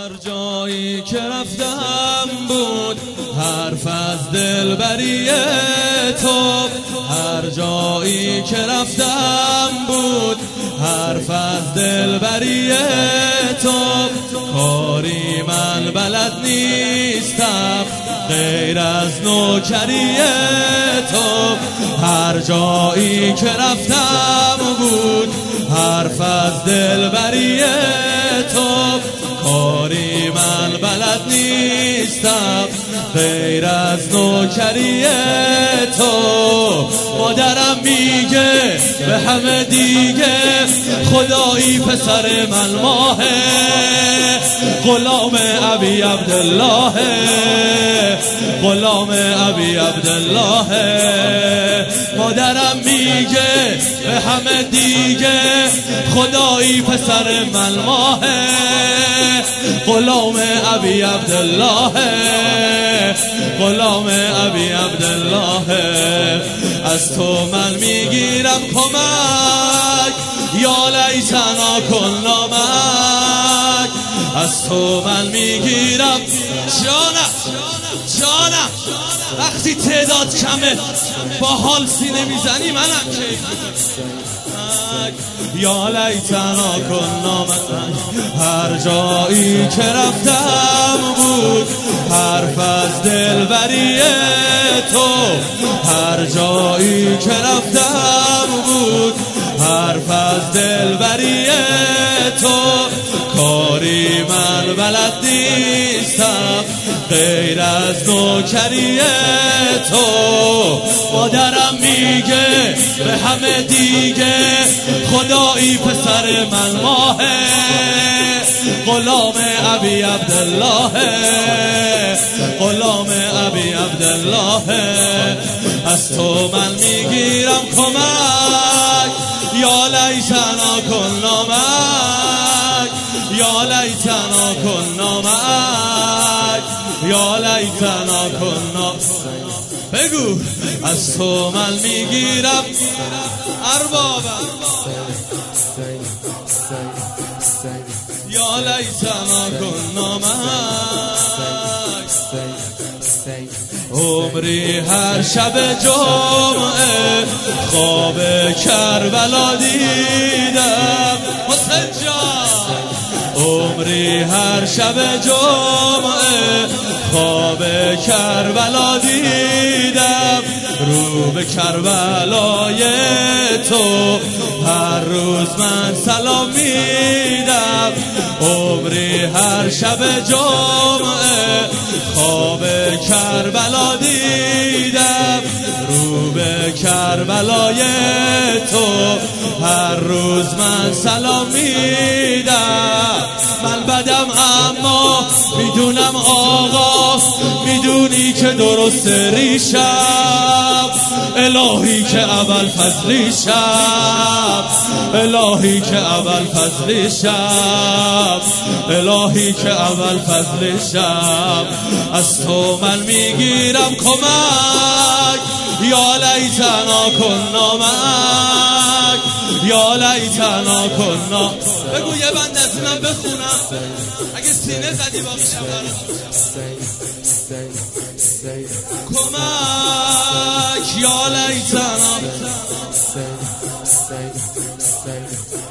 هر جایی که رفتم بود حرف از دلبری تو، هر جایی که رفتم بود حرف از دلبری تو. کاری من بلد نیستم غیر از نوکری تو، هر جایی که رفتم بود حرف از دلبری تو. کاری من بلد نیستم غیر از نوکری تو. مادرم میگه به همه دیگه خدایی پسر من ماهه، غلام ابی عبدالله، غلام ابی عبدالله. مادرم میگه به همه دیگه خدایی پسر من ماهه، غلام ابی عبدالله، غلام ابی عبدالله. از تو من میگیرم کمک، یا لیتنا کنا معک. از تو من میگیرم جانم وقتی تعداد کمه با حال سینه میزنی منم کیف. یا لیتنا کنا معک. هر جایی که رفتم بود حرف از دلبری تو، هر جایی که رفتم بود حرف از دلبری تو. کاری من بلد نیستم غیر از نوکری تو. مادرم میگه به همه دیگه خدایی پسر من ماهه، غلام ابی عبدالله، غلام ابی عبدالله. از تو من میگیرم کمک، یا لیتنا کنا معک، یا لیتنا کنا معک، یا لیتنا کنا. بگو از تو من میگیرم اربابم، یا لیتنا کنا معک. عمری هر شب جمعه خواب کربلا دیدم حسین جان. عمری هر شب جمعه خواب کربلا دیدم، رو به کربلای تو هر روز من سلام میدم. عمری هر شب جمعه خواب کربلا دیدم، رو به کربلای تو هر روز من سلام میدم. من بدم اما میدونم آقا، میدونی که درست ریشم، الهی که اول فضلیشم، الهی که اول فضلیشم، الهی که اول فضلیشم. از تو من میگیرم کمک، یا لیتنا کنا معک، یا لیتنا کنا. بگو یه بند از اینم بخونم اگه سینه زدی با میشم کمک، یا لیتنا.